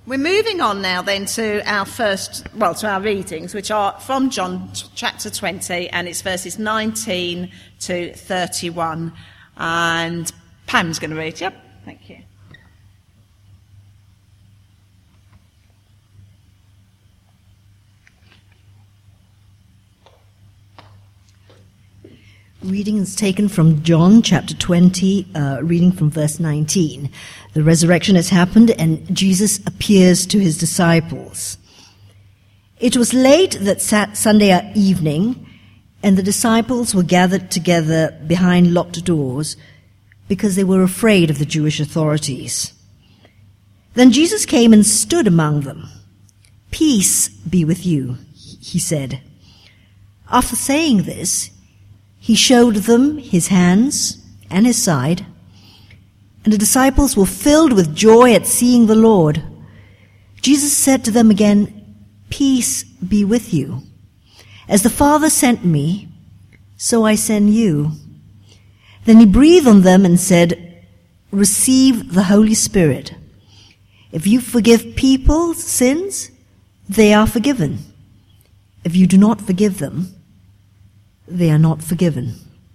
We're moving on now then to our readings, which are from John chapter 20, and it's verses 19 to 31. And Pam's going to read. Yep, thank you. Reading is taken from John chapter 20, reading from verse 19. The resurrection has happened and Jesus appears to his disciples. It was late that Sunday evening, and the disciples were gathered together behind locked doors because they were afraid of the Jewish authorities. Then Jesus came and stood among them. "Peace be with you," he said. After saying this, he showed them his hands and his side, and the disciples were filled with joy at seeing the Lord. Jesus said to them again, "Peace be with you. As the Father sent me, so I send you." Then he breathed on them and said, "Receive the Holy Spirit. If you forgive people's sins, they are forgiven. If you do not forgive them, they are not forgiven."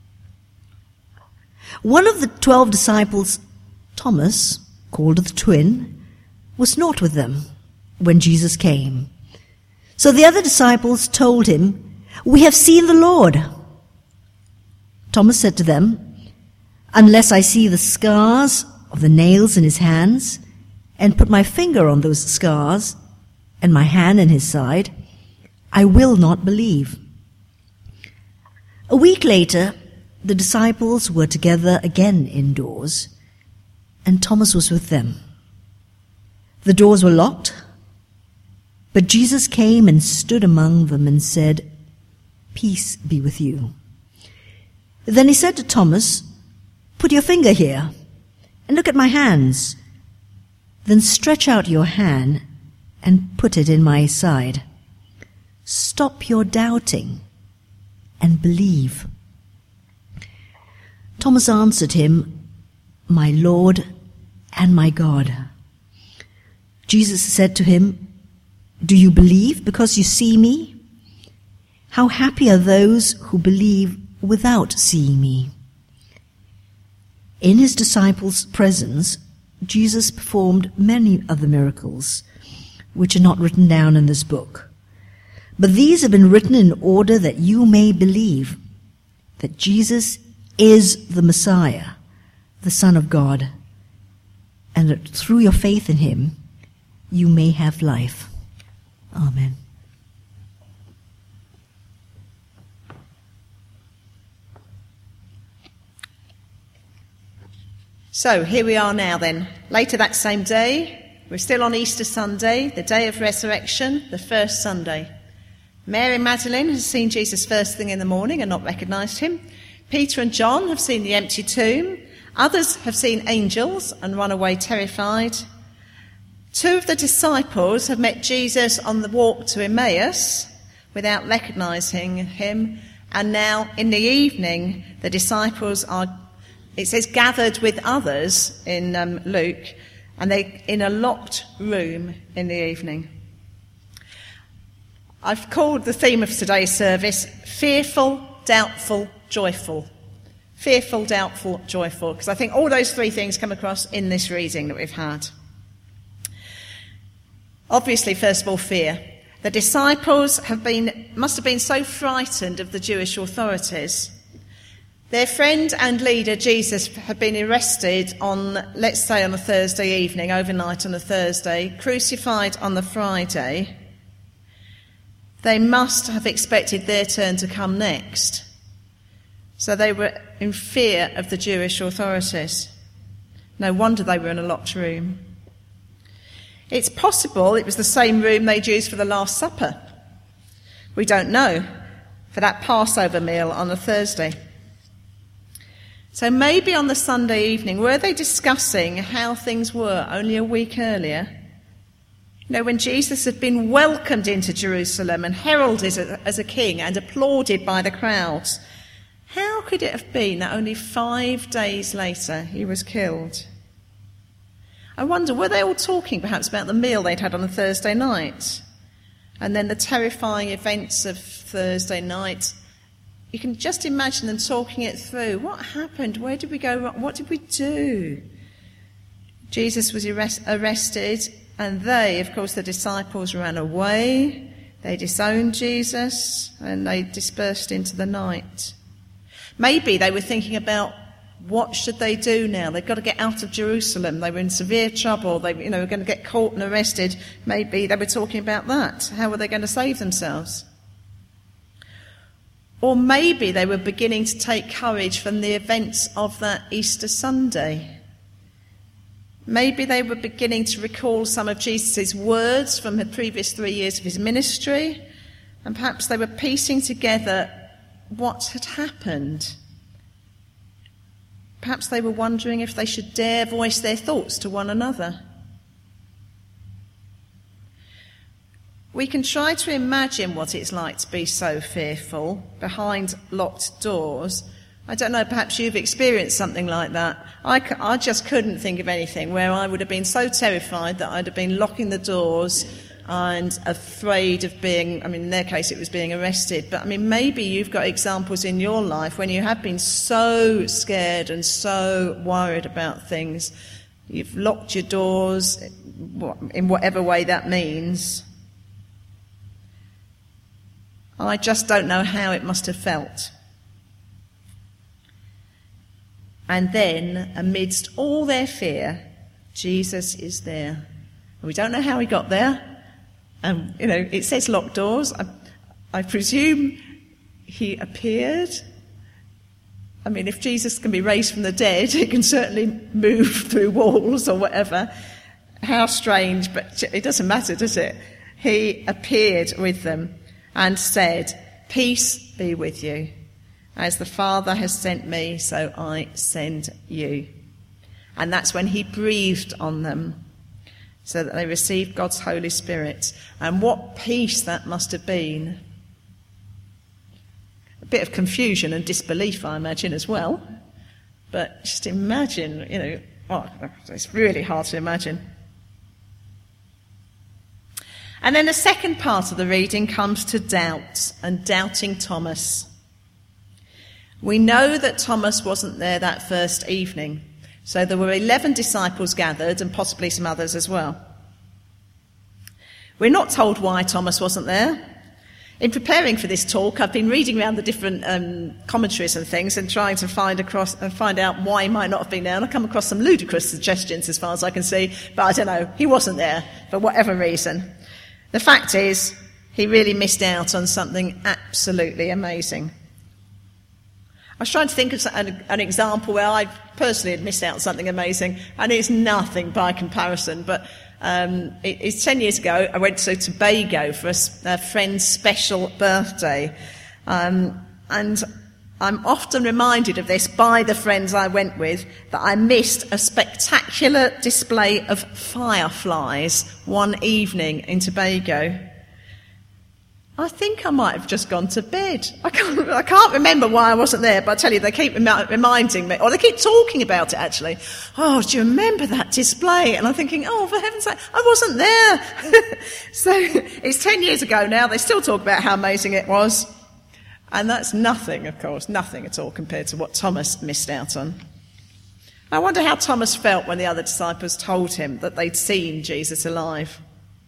One of the 12 disciples, Thomas, called the twin, was not with them when Jesus came. So the other disciples told him, "We have seen the Lord." Thomas said to them, "Unless I see the scars of the nails in his hands, and put my finger on those scars, and my hand in his side, I will not believe." A week later, the disciples were together again indoors, and Thomas was with them. The doors were locked, but Jesus came and stood among them and said, "Peace be with you." Then he said to Thomas, "Put your finger here, and look at my hands. Then stretch out your hand and put it in my side. Stop your doubting and believe." Thomas answered him, "My Lord and my God." Jesus said to him, "Do you believe because you see me? How happy are those who believe without seeing me." In his disciples' presence, Jesus performed many other miracles, which are not written down in this book. But these have been written in order that you may believe that Jesus is the Messiah, the Son of God, and that through your faith in him, you may have life. Amen. So here we are now then. Later that same day, we're still on Easter Sunday, the day of resurrection, the first Sunday. Mary Magdalene has seen Jesus first thing in the morning and not recognised him. Peter and John have seen the empty tomb. Others have seen angels and run away terrified. 2 of the disciples have met Jesus on the walk to Emmaus without recognising him. And now in the evening, the disciples are, it says, gathered with others in Luke, and they're in a locked room in the evening. I've called the theme of today's service, Fearful, Doubtful, Joyful. Fearful, doubtful, joyful, because I think all those three things come across in this reading that we've had. Obviously, first of all, fear. The disciples must have been so frightened of the Jewish authorities. Their friend and leader, Jesus, had been arrested on, let's say, on a Thursday evening, overnight on a Thursday, crucified on the Friday. They must have expected their turn to come next. So they were in fear of the Jewish authorities. No wonder they were in a locked room. It's possible it was the same room they'd used for the Last Supper. We don't know, for that Passover meal on a Thursday. So maybe on the Sunday evening, were they discussing how things were only a week earlier? You know, when Jesus had been welcomed into Jerusalem and heralded as a king and applauded by the crowds, how could it have been that only 5 days later he was killed? I wonder, were they all talking perhaps about the meal they'd had on a Thursday night? And then the terrifying events of Thursday night. You can just imagine them talking it through. What happened? Where did we go wrong? What did we do? Jesus was arrested, and they, of course, the disciples, ran away. They disowned Jesus, and they dispersed into the night. Maybe they were thinking about, what should they do now? They've got to get out of Jerusalem. They were in severe trouble. They, were going to get caught and arrested. Maybe they were talking about that. How were they going to save themselves? Or maybe they were beginning to take courage from the events of that Easter Sunday. Maybe they were beginning to recall some of Jesus' words from the previous 3 years of his ministry, and perhaps they were piecing together what had happened. Perhaps they were wondering if they should dare voice their thoughts to one another. We can try to imagine what it's like to be so fearful behind locked doors. I don't know, perhaps you've experienced something like that. I just couldn't think of anything where I would have been so terrified that I'd have been locking the doors and afraid of being, in their case it was being arrested. But maybe you've got examples in your life when you have been so scared and so worried about things. You've locked your doors in whatever way that means. I just don't know how it must have felt. And then, amidst all their fear, Jesus is there. And we don't know how he got there. It says locked doors. I presume he appeared. If Jesus can be raised from the dead, he can certainly move through walls or whatever. How strange, but it doesn't matter, does it? He appeared with them and said, "Peace be with you. As the Father has sent me, so I send you." And that's when he breathed on them, so that they received God's Holy Spirit. And what peace that must have been. A bit of confusion and disbelief, I imagine, as well. But just imagine, it's really hard to imagine. And then the second part of the reading comes to doubt and doubting Thomas. We know that Thomas wasn't there that first evening. So there were 11 disciples gathered, and possibly some others as well. We're not told why Thomas wasn't there. In preparing for this talk, I've been reading around the different commentaries and things and trying to find out why he might not have been there. And I've come across some ludicrous suggestions as far as I can see, but I don't know. He wasn't there for whatever reason. The fact is, he really missed out on something absolutely amazing. I was trying to think of an example where I personally had missed out on something amazing, and it's nothing by comparison, but it's 10 years ago. I went to Tobago for a friend's special birthday, and I'm often reminded of this by the friends I went with, that I missed a spectacular display of fireflies one evening in Tobago. I think I might have just gone to bed. I can't remember why I wasn't there, but I tell you, they keep reminding me, or they keep talking about it actually. "Oh, do you remember that display?" And I'm thinking, oh, for heaven's sake, I wasn't there. So it's 10 years ago now. They still talk about how amazing it was. And that's nothing, of course, nothing at all compared to what Thomas missed out on. I wonder how Thomas felt when the other disciples told him that they'd seen Jesus alive.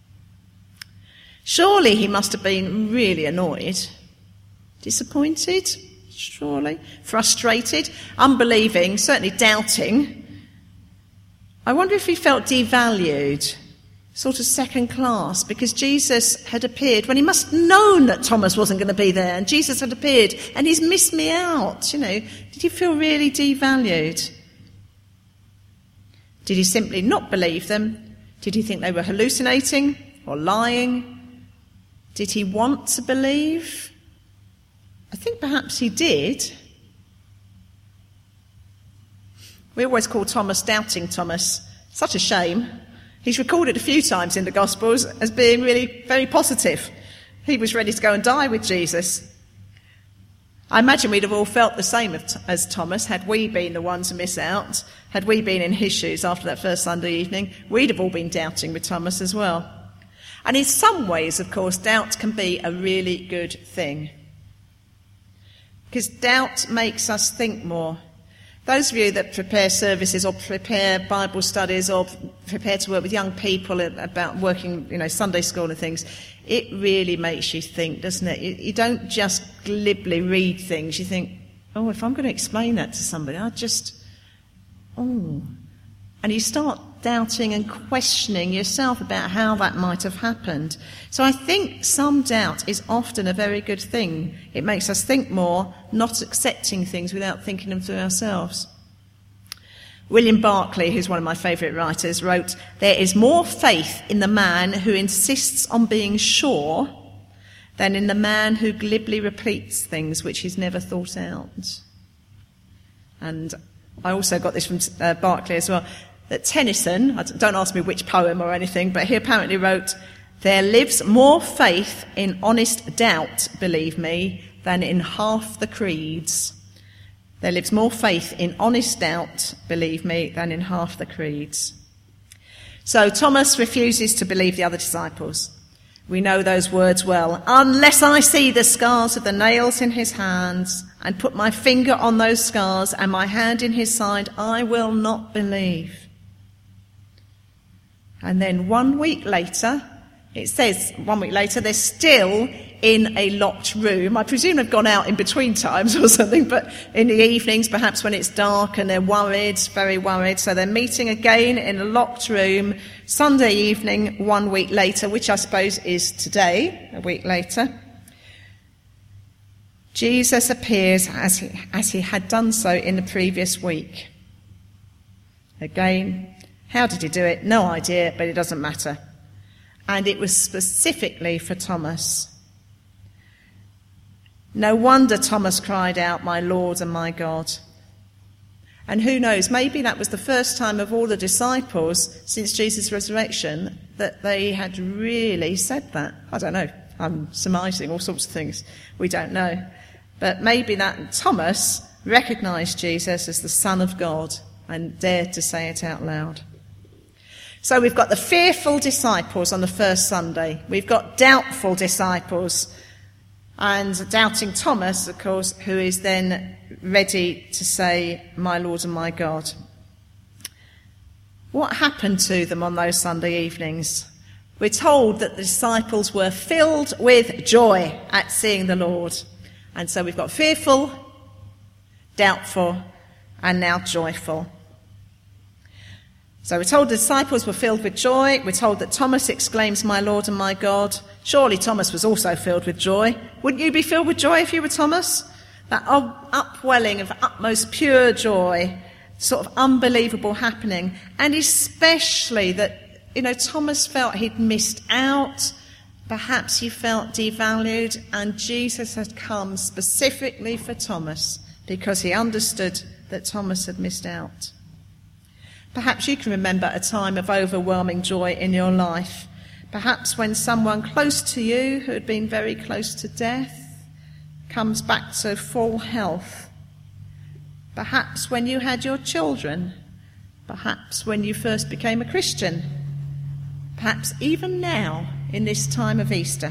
Surely he must have been really annoyed, disappointed, surely, frustrated, unbelieving, certainly doubting. I wonder if he felt devalued, sort of second class, because Jesus had appeared when he must have known that Thomas wasn't going to be there, and Jesus had appeared and he's missed me out. Did he feel really devalued? Did he simply not believe them? Did he think they were hallucinating or lying? Did he want to believe? I think perhaps he did. We always call Thomas Doubting Thomas. Such a shame. He's recorded a few times in the Gospels as being really very positive. He was ready to go and die with Jesus. I imagine we'd have all felt the same as Thomas had we been the ones to miss out. Had we been in his shoes after that first Sunday evening, we'd have all been doubting with Thomas as well. And in some ways, of course, doubt can be a really good thing. Because doubt makes us think more. Those of you that prepare services or prepare Bible studies or prepare to work with young people about working, Sunday school and things, it really makes you think, doesn't it? You don't just glibly read things. You think, if I'm going to explain that to somebody, and you start doubting and questioning yourself about how that might have happened. So I think some doubt is often a very good thing. It makes us think more, not accepting things without thinking them through ourselves. William Barclay, who's one of my favourite writers, wrote, "There is more faith in the man who insists on being sure than in the man who glibly repeats things which he's never thought out." And I also got this from Barclay as well, that Tennyson, don't ask me which poem or anything, but he apparently wrote, "There lives more faith in honest doubt, believe me, than in half the creeds." There lives more faith in honest doubt, believe me, than in half the creeds. So Thomas refuses to believe the other disciples. We know those words well. "Unless I see the scars of the nails in his hands and put my finger on those scars and my hand in his side, I will not believe." And then 1 week later, it says 1 week later, they're still in a locked room. I presume they've gone out in between times or something, but in the evenings, perhaps when it's dark and they're worried, very worried. So they're meeting again in a locked room, Sunday evening, 1 week later, which I suppose is today, a week later. Jesus appears as he had done so in the previous week. Again, how did he do it? No idea, but it doesn't matter. And it was specifically for Thomas. No wonder Thomas cried out, "My Lord and my God." And who knows, maybe that was the first time of all the disciples since Jesus' resurrection that they had really said that. I don't know. I'm surmising all sorts of things. We don't know. But maybe that Thomas recognised Jesus as the Son of God and dared to say it out loud. So we've got the fearful disciples on the first Sunday. We've got doubtful disciples. And doubting Thomas, of course, who is then ready to say, "My Lord and my God." What happened to them on those Sunday evenings? We're told that the disciples were filled with joy at seeing the Lord. And so we've got fearful, doubtful, and now joyful. So we're told the disciples were filled with joy. We're told that Thomas exclaims, "My Lord and my God." Surely Thomas was also filled with joy. Wouldn't you be filled with joy if you were Thomas? That upwelling of utmost pure joy, sort of unbelievable happening. And especially that, Thomas felt he'd missed out. Perhaps he felt devalued, and Jesus had come specifically for Thomas because he understood that Thomas had missed out. Perhaps you can remember a time of overwhelming joy in your life. Perhaps when someone close to you who had been very close to death comes back to full health. Perhaps when you had your children. Perhaps when you first became a Christian. Perhaps even now in this time of Easter.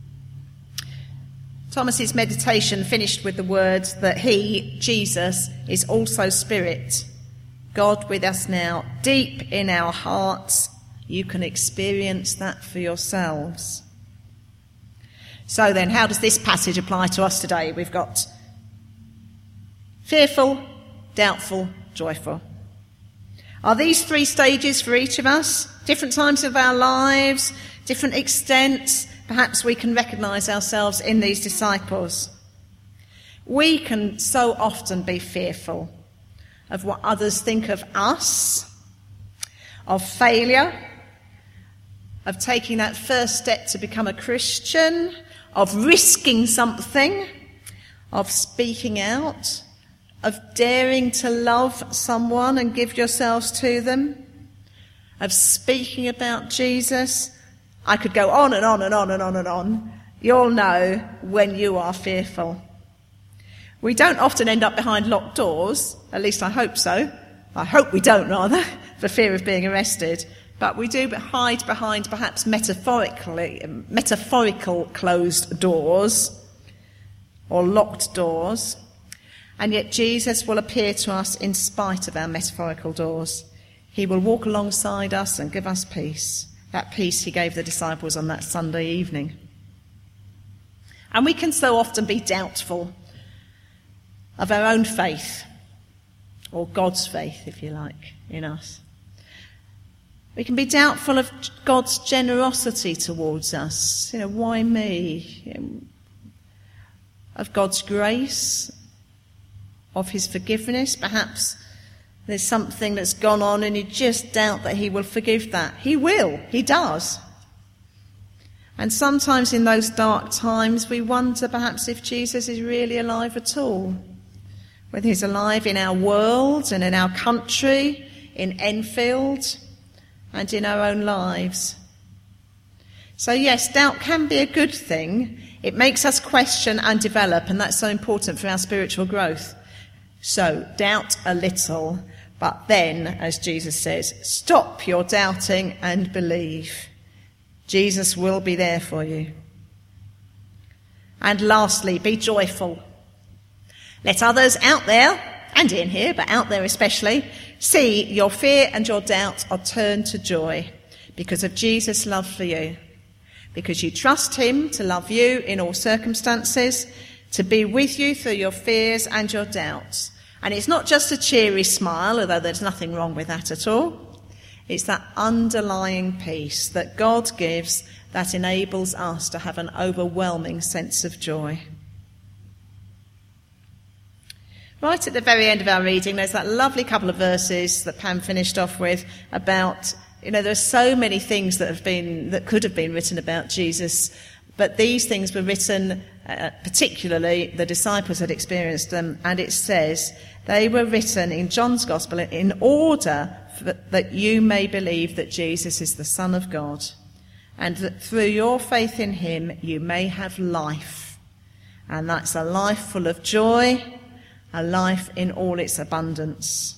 Thomas's meditation finished with the words that he, Jesus, is also Spirit. God with us now, deep in our hearts. You can experience that for yourselves. So then, how does this passage apply to us today? We've got fearful, doubtful, joyful. Are these three stages for each of us? Different times of our lives, different extents. Perhaps we can recognise ourselves in these disciples. We can so often be fearful of what others think of us, of failure, of taking that first step to become a Christian, of risking something, of speaking out, of daring to love someone and give yourselves to them, of speaking about Jesus. I could go on and on and on and on and on. You'll know when you are fearful. We don't often end up behind locked doors, at least I hope so. I hope we don't, rather, for fear of being arrested. But we do hide behind perhaps metaphorical closed doors or locked doors. And yet Jesus will appear to us in spite of our metaphorical doors. He will walk alongside us and give us peace. That peace he gave the disciples on that Sunday evening. And we can so often be doubtful of our own faith, or God's faith, if you like, in us. We can be doubtful of God's generosity towards us. Why me? Of God's grace, of his forgiveness. Perhaps there's something that's gone on and you just doubt that he will forgive that. He will. He does. And sometimes in those dark times we wonder perhaps if Jesus is really alive at all. Whether he's alive in our world and in our country, in Enfield and in our own lives. So yes, doubt can be a good thing. It makes us question and develop, and that's so important for our spiritual growth. So doubt a little, but then, as Jesus says, stop your doubting and believe. Jesus will be there for you. And lastly, be joyful. Let others out there, and in here, but out there especially, see your fear and your doubt are turned to joy because of Jesus' love for you. Because you trust him to love you in all circumstances, to be with you through your fears and your doubts. And it's not just a cheery smile, although there's nothing wrong with that at all. It's that underlying peace that God gives that enables us to have an overwhelming sense of joy. Right at the very end of our reading, there's that lovely couple of verses that Pam finished off with about, there are so many things that could have been written about Jesus, but these things were written, particularly the disciples had experienced them, and it says, they were written in John's Gospel in order that you may believe that Jesus is the Son of God, and that through your faith in him you may have life. And that's a life full of joy, a life in all its abundance.